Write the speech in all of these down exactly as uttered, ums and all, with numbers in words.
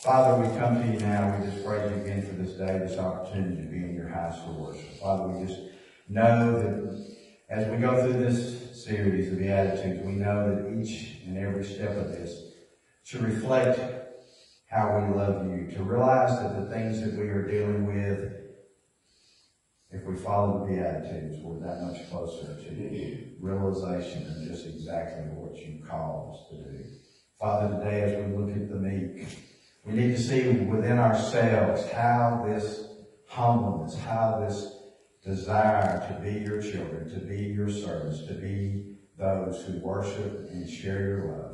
Father, we come to you now. We just praise you again for this day, this opportunity to be in your house to worship. Father, we just know that as we go through this series of Beatitudes, we know that each and every step of this should reflect how we love you, to realize that the things that we are dealing with, if we follow the Beatitudes, we're that much closer to realization of just exactly what you call us to do. Father, today as we look at the meek, we need to see within ourselves how this humbleness, how this desire to be your children, to be your servants, to be those who worship and share your love,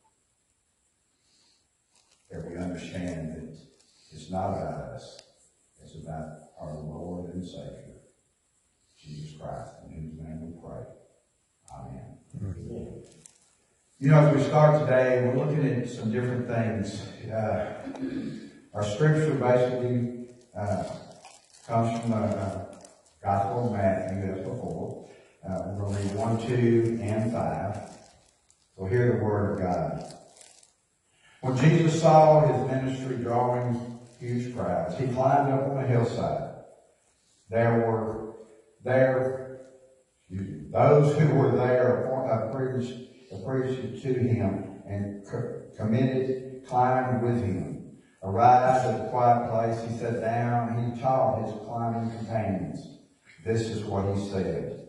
that we understand that it's not about us, it's about our Lord and Savior, Jesus Christ, in whose name we pray. Amen. Amen. You know, as we start today, we're looking at some different things. Uh, our scripture basically uh, comes from the uh, Gospel of Matthew, as before. Uh, we're going to read one, two, and five. So hear the word of God. When Jesus saw his ministry drawing huge crowds, he climbed up on a hillside. There were there excuse me, those who were there uh, preached, preached to him and co- committed climbing with him. Arrived at a quiet place, he sat down. He taught his climbing companions. This is what he said.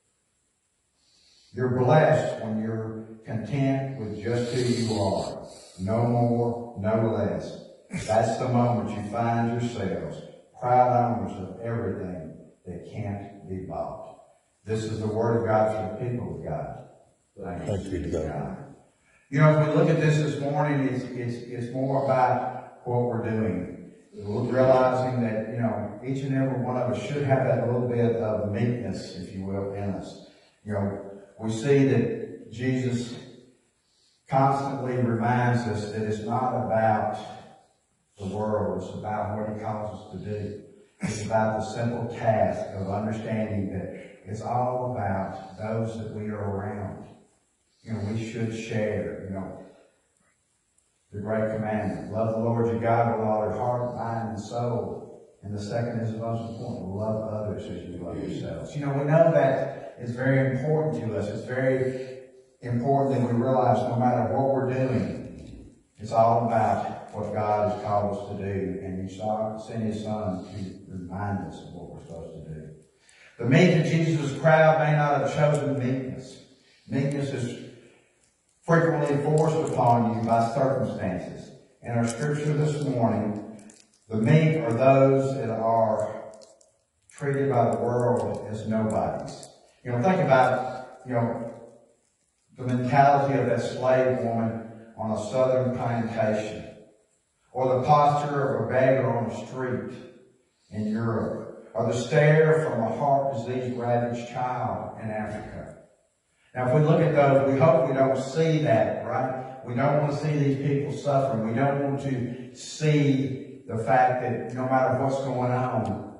You're blessed when you're content with just who you are. No more, no less. That's the moment you find yourselves proud owners of everything that can't be bought. This is the word of God for the people of God. Thanks be to God. You know, as we look at this this morning, it's, it's, it's more about what we're doing. We're realizing that, you know, each and every one of us should have that little bit of meekness, if you will, in us. You know, we see that Jesus constantly reminds us that it's not about the world. It's about what he calls us to do. It's about the simple task of understanding that it's all about those that we are around. You know, we should share, you know, the great commandment. Love the Lord your God with all your heart, mind, and soul. And the second is the most important. Love others as you love yourselves. You know, we know that it's very important to us. It's very important that we realize no matter what we're doing, it's all about what God has called us to do. And he saw, sent his son to remind us of what we're supposed to do. The meek in Jesus' crowd may not have chosen meekness. Meekness is frequently forced upon you by circumstances. In our scripture this morning, the meek are those that are treated by the world as nobodies. You know, think about, you know, the mentality of that slave woman on a southern plantation, or the posture of a beggar on the street in Europe, or the stare from a heart disease-ravaged child in Africa. Now, if we look at those, we hope we don't see that, right? We don't want to see these people suffering. We don't want to see the fact that no matter what's going on,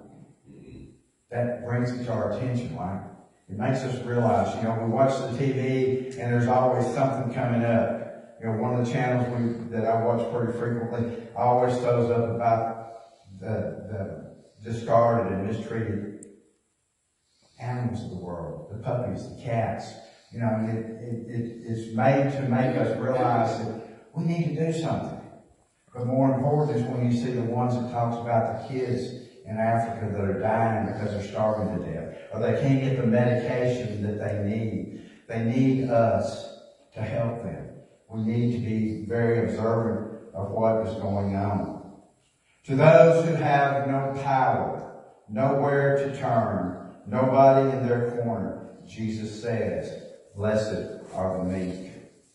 that brings it to our attention, right? It makes us realize, you know, we watch the T V and there's always something coming up. You know, one of the channels we, that I watch pretty frequently always throws up about the, the discarded and mistreated animals of the world, the puppies, the cats. You know, it, it, it, it's made to make us realize that we need to do something. But more important is when you see the ones that talks about the kids in Africa that are dying because they're starving to death, or they can't get the medication that they need. They need us to help them. We need to be very observant of what is going on. To those who have no power, nowhere to turn, nobody in their corner, Jesus says, blessed are the meek.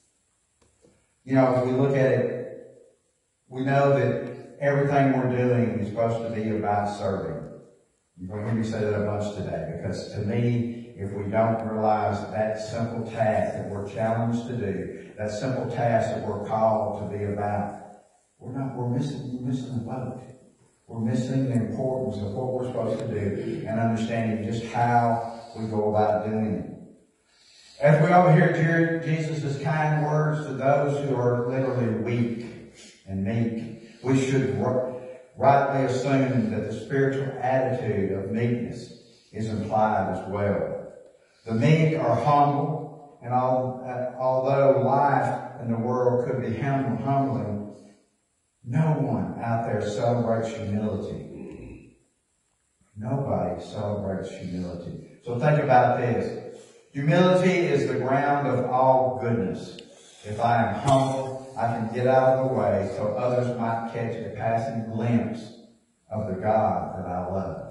You know, as we look at it, we know that everything we're doing is supposed to be about serving. You're going to hear me say that a bunch today, because to me, if we don't realize that simple task that we're challenged to do, that simple task that we're called to be about, we're not, we're missing, we're missing the boat. We're missing the importance of what we're supposed to do and understanding just how we go about doing it. As we overhear Jesus' kind words to those who are literally weak and meek, we should rightly assume that the spiritual attitude of meekness is implied as well. The meek are humble, and all, uh, although life in the world could be hum humbling, no one out there celebrates humility. Nobody celebrates humility. So think about this. Humility is the ground of all goodness. If I am humble, I can get out of the way so others might catch a passing glimpse of the God that I love.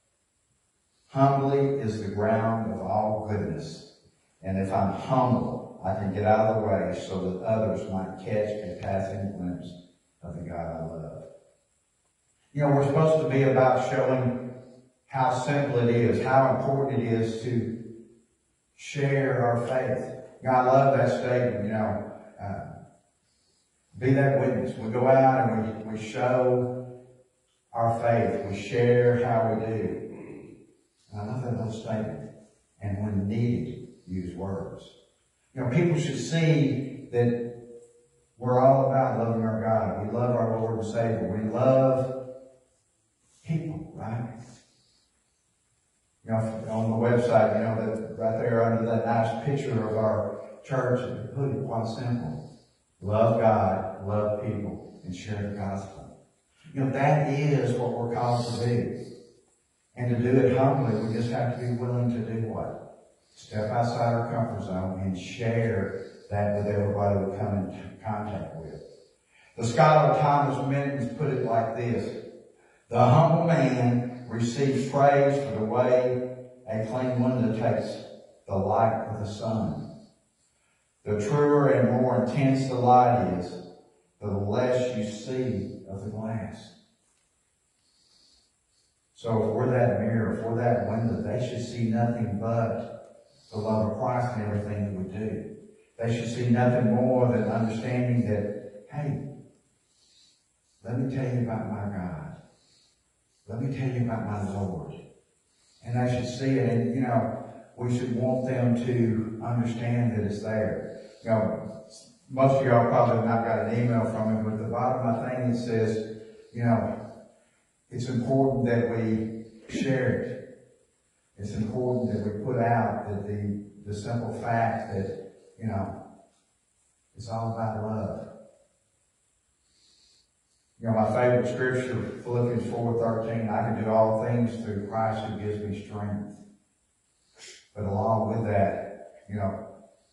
Humbly is the ground of all goodness. And if I'm humble, I can get out of the way so that others might catch a passing glimpse of the God I love. You know, we're supposed to be about showing how simple it is, how important it is to share our faith. You know, I love that statement, you know, uh, be that witness. We go out and we, we show our faith. We share how we do. And I love that little statement. And when needed, use words. You know, people should see that we're all about loving our God. We love our Lord and Savior. We love people, right? You know, on the website, you know, that right there under that nice picture of our church, it put it quite simple. Love God, love people, and share the gospel. You know, that is what we're called to do. And to do it humbly, we just have to be willing to do what? Step outside our comfort zone and share that with everybody we come into contact with. The scholar Thomas Mittens put it like this. The humble man receives praise for the way a clean window takes the light of the sun. The truer and more intense the light is, the less you see of the glass. So if we're that mirror, if we're that window, they should see nothing but the love of Christ in everything that we do. They should see nothing more than understanding that, hey, let me tell you about my God. Let me tell you about my Lord. And they should see it, and, you know, we should want them to understand that it's there. You know, most of y'all probably have not got an email from me, but at the bottom of my thing it says, you know, it's important that we share it. It's important that we put out that the, the simple fact that, you know, it's all about love. You know, my favorite scripture, Philippians four thirteen, I can do all things through Christ who gives me strength. But along with that, you know,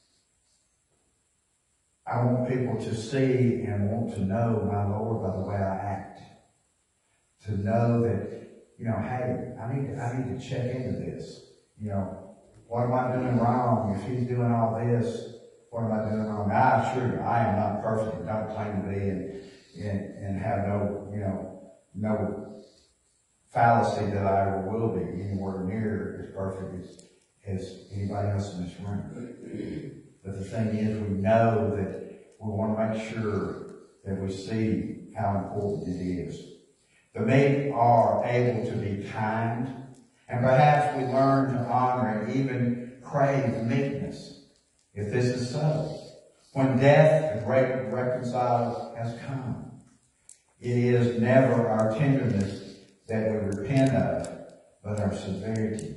I want people to see and want to know my Lord by the way I act. To know that, you know, hey, I need to, I need to check into this. You know, what am I doing wrong? If he's doing all this, what am I doing wrong? I assure you, I am not perfect and don't claim to be and, and, and have no, you know, no fallacy that I ever will be anywhere near as perfect as, as anybody else in this room. But the thing is, we know that we want to make sure that we see how important it is. The meek are able to be kind, and perhaps we learn to honor and even crave meekness, if this is so. When death, the great reconciler, has come, it is never our tenderness that we repent of, but our severity.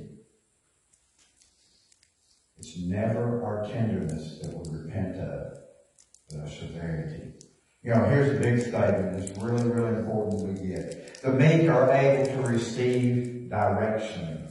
It's never our tenderness that we repent of, but our severity. You know, here's a big statement. It's really, really important we get. The meek are able to receive direction.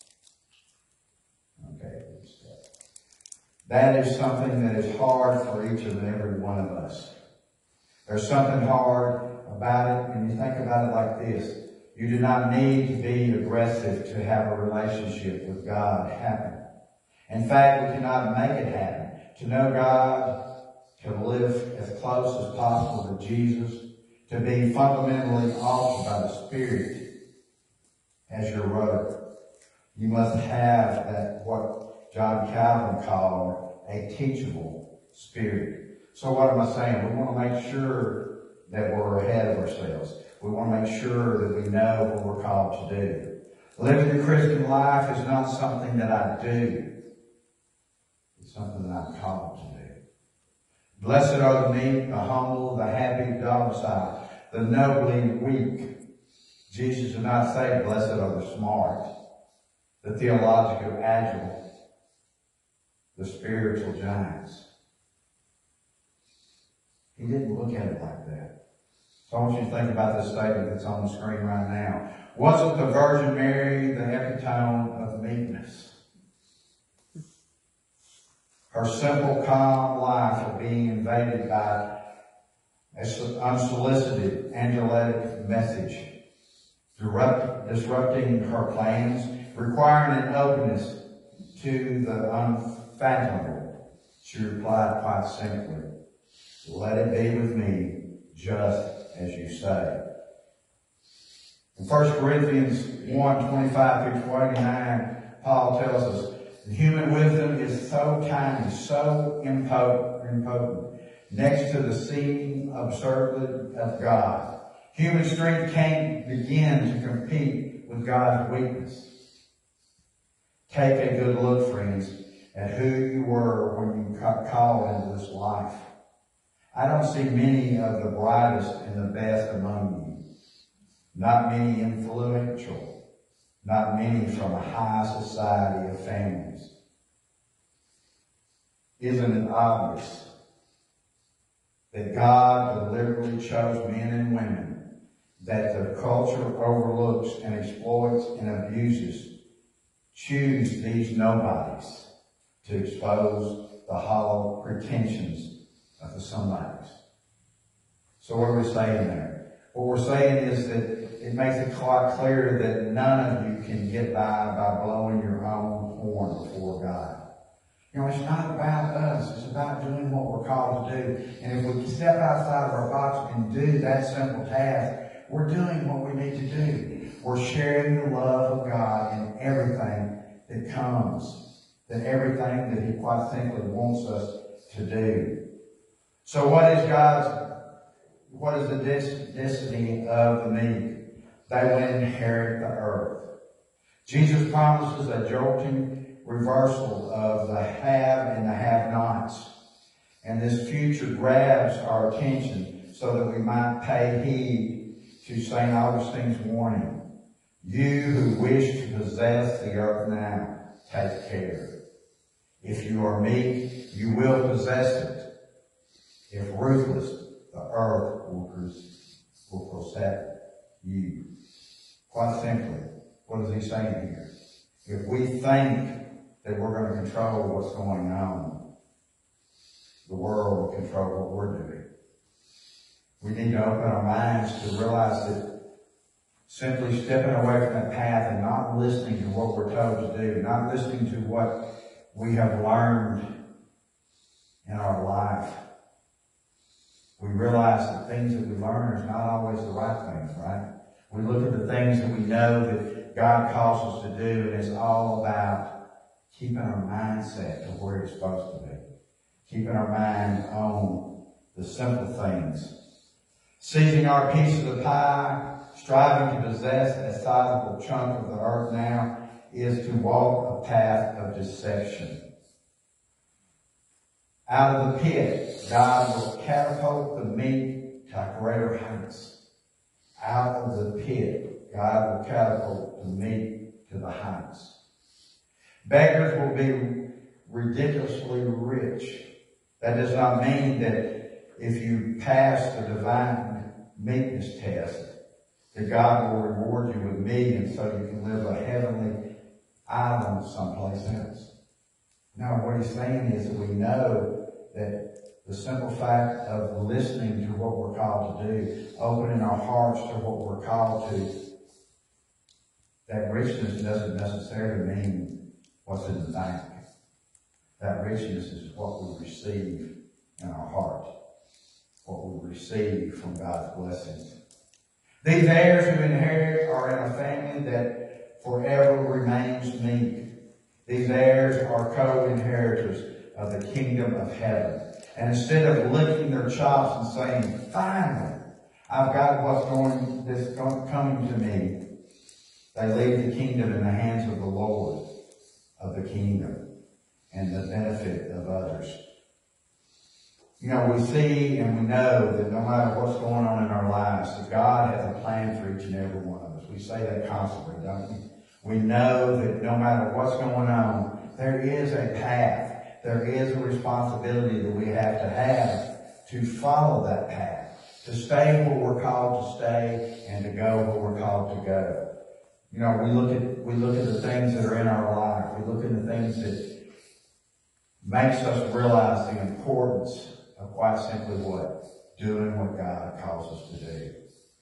Okay. That is something that is hard for each and every one of us. There's something hard about it, and you think about it like this. You do not need to be aggressive to have a relationship with God happen. In fact, we cannot make it happen. To know God, to live as close as possible to Jesus, to be fundamentally altered by the Spirit as your rudder. You must have that, what John Calvin called a teachable spirit. So what am I saying? We want to make sure that we're ahead of ourselves. We want to make sure that we know what we're called to do. Living the Christian life is not something that I do. It's something that I'm called to do. Blessed are the meek, the humble, the happy, the domicile. the nobly weak. Jesus did not say, blessed are the smart, the theologically agile, the spiritual giants. He didn't look at it like that. So I want you to think about this statement that's on the screen right now. Wasn't the Virgin Mary the epitome of meekness? Her simple, calm life of being invaded by an unsolicited angelic message, disrupt, disrupting her plans, requiring an openness to the unfathomable. She replied quite simply, let it be with me just as you say. In First Corinthians one, twenty-five through twenty-nine, Paul tells us, the human wisdom is so tiny, so impotent, impotent, next to the seeming absurdity of God. Human strength can't begin to compete with God's weakness. Take a good look, friends, at who you were when you got called into this life. I don't see many of the brightest and the best among you. Not many influential. Not many from a high society of families. Isn't it obvious that God deliberately chose men and women that the culture overlooks and exploits and abuses? Choose these nobodies to expose the hollow pretensions of the somebodies. So what are we saying there? What we're saying is that it makes it quite clear that none of you can get by by blowing your own horn before God. You know, it's not about us. It's about doing what we're called to do. And if we can step outside of our box and do that simple task, we're doing what we need to do. We're sharing the love of God in everything that comes, that everything that He quite simply wants us to do. So what is God's, what is the destiny of the meek? They will inherit the earth. Jesus promises a jolting reversal of the have and the have-nots. And this future grabs our attention so that we might pay heed to Saint Augustine's warning. You who wish to possess the earth now, take care. If you are meek, you will possess it. If ruthless, the earth will, will protect you. Quite simply, what is he saying here? If we think that we're going to control what's going on, the world will control what we're doing. We need to open our minds to realize that simply stepping away from that path and not listening to what we're told to do, not listening to what we have learned in our life, we realize that things that we learn is not always the right things, right? We look at the things that we know that God calls us to do, and it's all about keeping our mindset to where it's supposed to be. Keeping our mind on the simple things. Seizing our piece of the pie, striving to possess a sizable chunk of the earth now, is to walk a path of deception. Out of the pit, God will catapult the meek to greater heights. Out of the pit, God will catapult the meek to the heights. Beggars will be ridiculously rich. That does not mean that if you pass the divine meekness test, that God will reward you with millions so you can live a heavenly island someplace else. No, what he's saying is that we know that the simple fact of listening to what we're called to do, opening our hearts to what we're called to, that richness doesn't necessarily mean what's in the bank. That richness is what we receive in our heart, what we receive from God's blessings. These heirs who inherit are in a family that forever remains meek. These heirs are co-inheritors of the kingdom of heaven. And instead of licking their chops and saying, finally, I've got what's going, this coming to me, they leave the kingdom in the hands of the Lord of the kingdom and the benefit of others. You know, we see and we know that no matter what's going on in our lives, realize that God has a plan for each and every one of us. We say that constantly, don't we? We know that no matter what's going on, there is a path. There is a responsibility that we have to have to follow that path, to stay where we're called to stay and to go where we're called to go. You know, we look at, we look at the things that are in our life. We look at the things that makes us realize the importance of quite simply what? Doing what God calls us to do.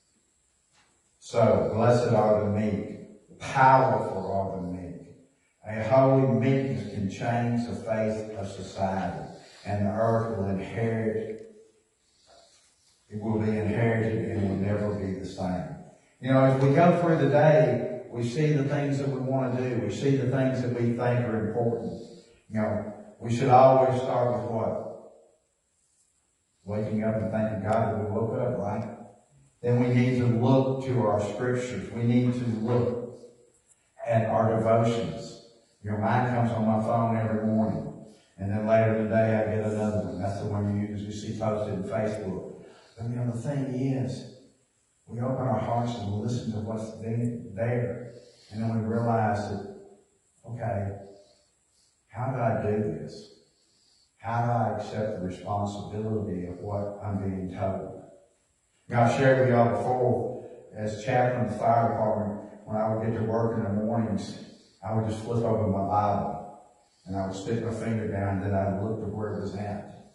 So, blessed are the meek, powerful are the meek. A holy meekness can change the face of society, and the earth will inherit, it will be inherited and will never be the same. You know, as we go through the day, we see the things that we want to do. We see the things that we think are important. You know, we should always start with what? Waking up and thanking God that we woke up, right? Then we need to look to our scriptures. We need to look at our devotions. Your mind comes on my phone every morning. And then later today I get another one. That's the one you usually see posted in Facebook. But you know, the thing is, we open our hearts and we listen to what's there. And then we realize that, okay, how do I do this? How do I accept the responsibility of what I'm being told? Now, I shared with y'all before, as chaplain of the fire department, when I would get to work in the mornings, I would just flip open my Bible and I would stick my finger down and then I would look to where it was at.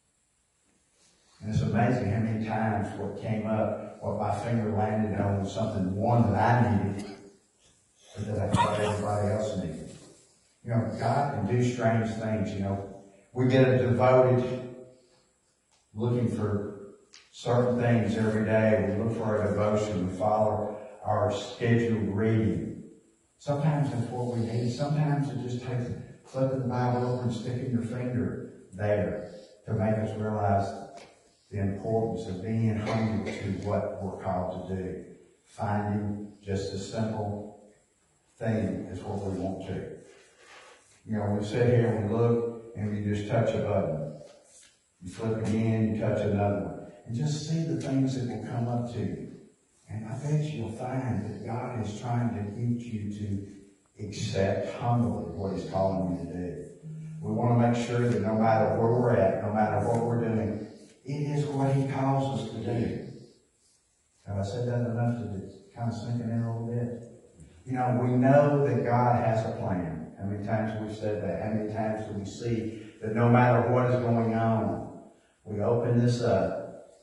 And it's amazing how many times what came up, what my finger landed on was something, one, that I needed, but that I thought everybody else needed. You know, God can do strange things, you know. We get a devoted looking for certain things every day. We look for our devotion. We follow our scheduled reading. Sometimes that's what we need. Sometimes it just takes flipping the Bible over and sticking your finger there to make us realize the importance of being hungry to what we're called to do. Finding just a simple thing is what we want to. You know, we sit here and we look and we just touch a button. You flip again, you touch another one. And just see the things that will come up to you. And I bet you'll find that God is trying to get you to accept humbly what He's calling you to do. We want to make sure that no matter where we're at, no matter what we're doing, it is what He calls us to do. Have I said that enough to kind of sink in a little bit? You know, we know that God has a plan. How many times have we said that? How many times do we see that no matter what is going on, we open this up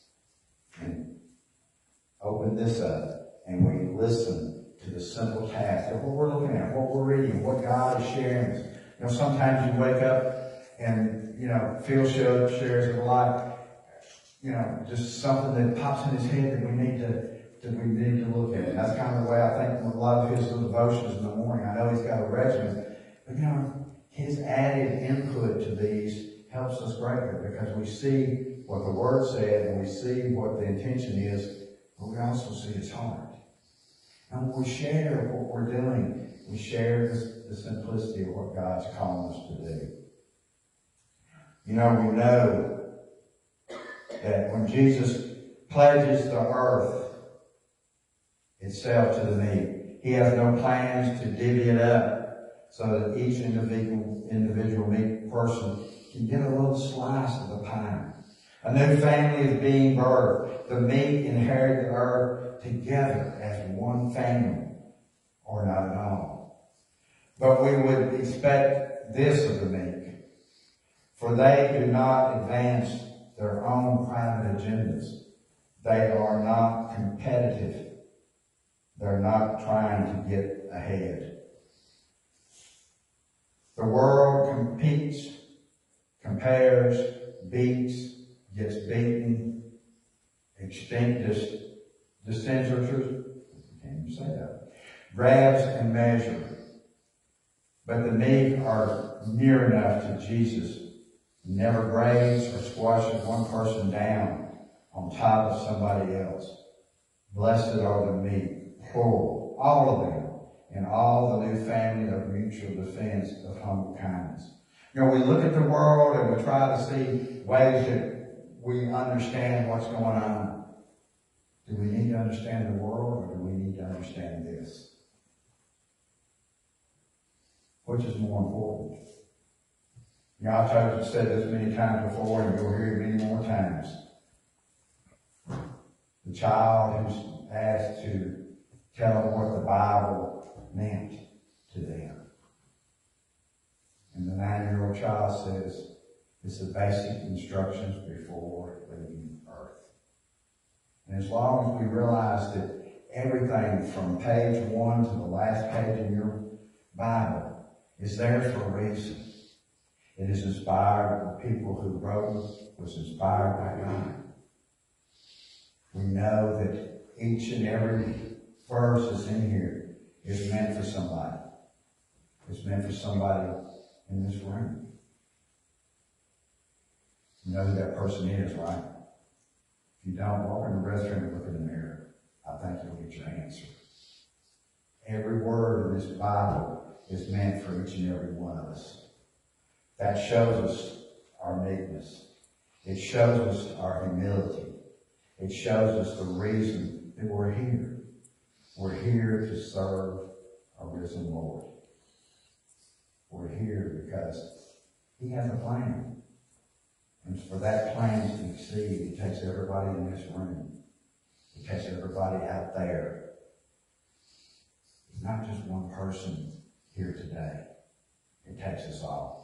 and open this up and we listen to the simple task of what we're looking at, what we're reading, what God is sharing. You know, sometimes you wake up and, you know, Phil shares a lot, you know, just something that pops in his head that we need to that we need to look at. And that's kind of the way I think a lot of his devotions in the morning. I know he's got a regimen, but you know, his added input to these helps us greatly because we see what the Word said and we see what the intention is, but we also see his heart. And when we share what we're doing, we share this, the simplicity of what God's calling us to do. You know, we know that when Jesus pledges the earth itself to the meek, He has no plans to divvy it up so that each individual, individual meek person can get a little slice of the pie. A new family is being birthed. The meek inherit the earth together as one family, or not at all. But we would expect this of the meek, for they do not advance their own private agendas. They are not competitive. They're not trying to get ahead. The world competes, compares, beats, gets beaten, extinguishes, disinterested, I can't even say that, grabs and measures. But the meek are near enough to Jesus, never grabs or squashes one person down on top of somebody else. Blessed are the meek, plural, all of them, and all the new family of mutual defense of humble kindness. You know, we look at the world and we try to see ways that we understand what's going on. understand the world, or do we need to understand this? Which is more important? You know, I've said this many times before, and you'll hear it many more times. The child who's asked to tell them what the Bible meant to them. And the nine-year-old child says, it's the basic instructions before leaving earth. And as long as we realize that everything from page one to the last page in your Bible is there for a reason. It is inspired. The people who wrote it was inspired by God. We know that each and every verse that's in here is meant for somebody. It's meant for somebody in this room. You know who that person is, right? If you don't, walk in the restroom and look in the mirror. I think you'll get your answer. Every word in this Bible is meant for each and every one of us. That shows us our meekness. It shows us our humility. It shows us the reason that we're here. We're here to serve our risen Lord. We're here because He has a plan. And for that plan to succeed, it takes everybody in this room. It takes everybody out there. It's not just one person here today. It takes us all.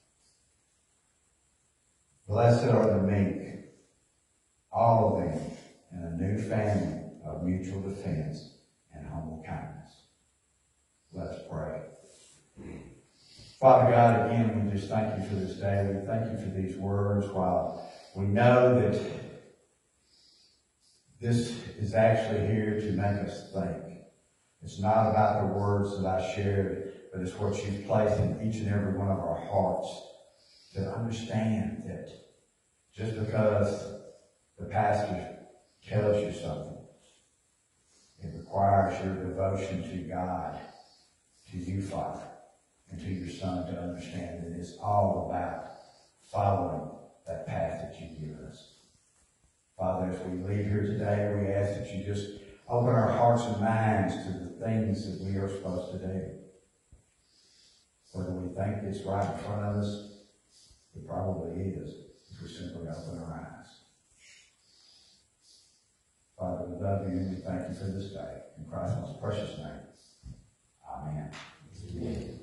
Blessed are the meek, all of them, in a new family of mutual defense and humble kindness. Let's pray. Father God, again, we just thank you for this day. We thank you for these words. While we know that this is actually here to make us think. It's not about the words that I shared, but it's what you've placed in each and every one of our hearts to understand that just because the pastor tells you something, it requires your devotion to God, to you, Father, and to your Son to understand that it's all about following that path that you give us. Father, as we leave here today, we ask that you just open our hearts and minds to the things that we are supposed to do. Whether we think it's right in front of us, it probably is, if we simply open our eyes. Father, we love you and we thank you for this day. In Christ's most precious name. Amen. Amen.